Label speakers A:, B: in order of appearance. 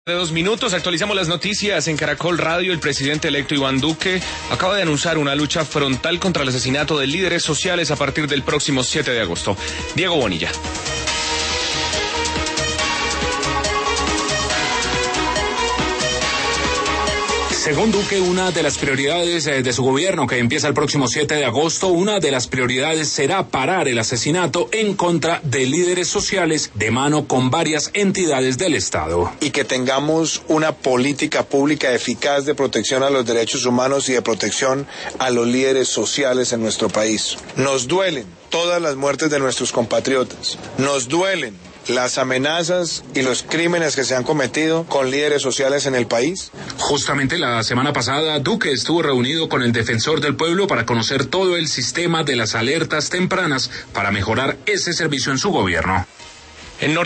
A: De 2 minutos, actualizamos las noticias en Caracol Radio. El presidente electo Iván Duque acaba de anunciar una lucha frontal contra el asesinato de líderes sociales a partir del próximo 7 de agosto. Diego Bonilla.
B: Según Duque, una de las prioridades de su gobierno, que empieza el próximo 7 de agosto, una de las prioridades será parar el asesinato en contra de líderes sociales de mano con varias entidades del Estado.
C: Y que tengamos una política pública eficaz de protección a los derechos humanos y de protección a los líderes sociales en nuestro país. Nos duelen todas las muertes de nuestros compatriotas. Nos duelen las amenazas y los crímenes que se han cometido con líderes sociales en el país.
B: Justamente la semana pasada, Duque estuvo reunido con el defensor del pueblo para conocer todo el sistema de las alertas tempranas para mejorar ese servicio en su gobierno.